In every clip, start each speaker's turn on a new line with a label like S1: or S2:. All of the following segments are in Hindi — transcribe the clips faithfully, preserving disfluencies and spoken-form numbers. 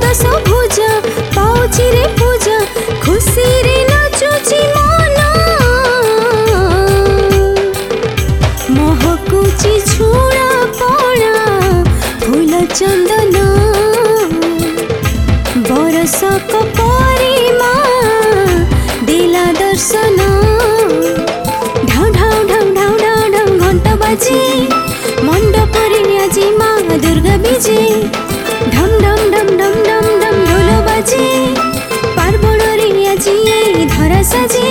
S1: दस भुजा पाउची रे पूजा खुशी रे नाचुची मन महकुची छुड़ा पड़ा फूल चंदन बरसक परिमा दिला दर्शन ढाउ ढाउ ढाउ ढाउ ढाउ ढाउ घंटा बाजे मंडपरे आजी माँ दुर्गा बीजे ढम ढम ढम ढम ढम ढम ढोल बाजे पार्वण रे आजी धरा साजे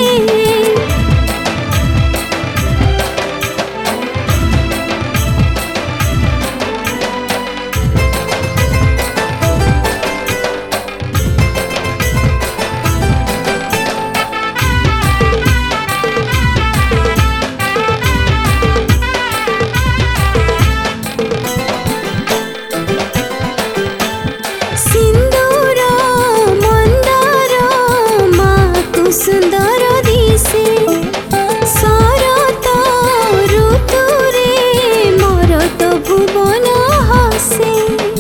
S1: सुंदर दिसे शरत ऋतुरे मोर तो भुवन हसे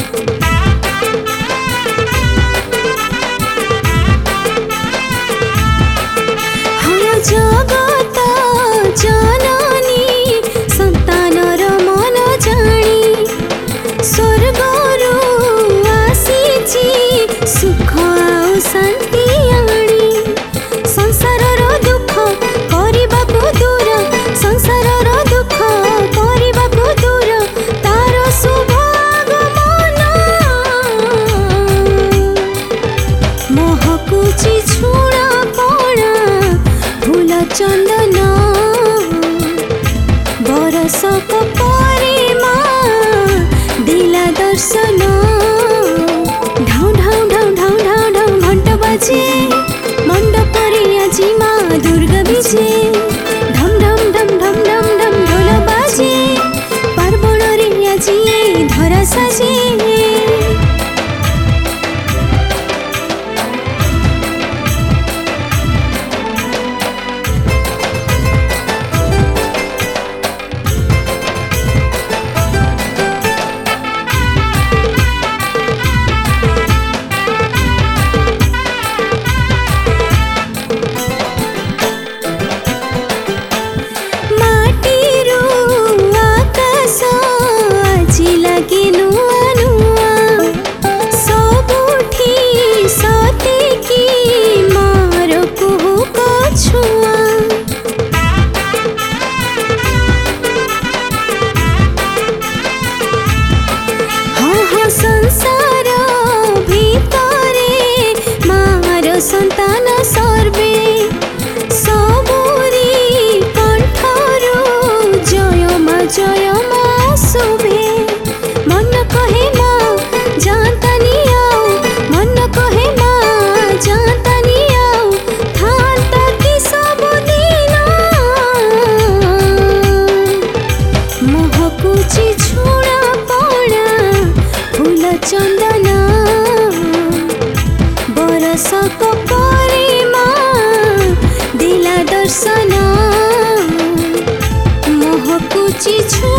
S1: हम जगत जननी संतानर मन जानी स्वर्गरु आसीची सुख आउ शांति आनी संसारर दुख करिबाकु दूर संसारर दुख करिबाकु दूर तार शुभ आगमन महकुची छुड़ा पड़ा फूल चंदन बरसक परिमा दिला दर्शन ढाउ ढाउ ढाउ ढाउ ढाउ ढाउ घंटा बाजे मंडपरे आजी माँ दुर्गा बीजे ढम ढम ढम ढम ढम ढम ढोल बाजे पार्वण रे आजी धरा साजे संतान सर्वे सबुरी कंठरू जय माँ जय माँ शुभे मन कहे माँ जानतानी आओ मन कहे माँ जानतानी आओ थांता की सब दिन महकुची छुड़ा पड़ा फूल चंदन बरसक परिमा दिला दर्शन महकुची छु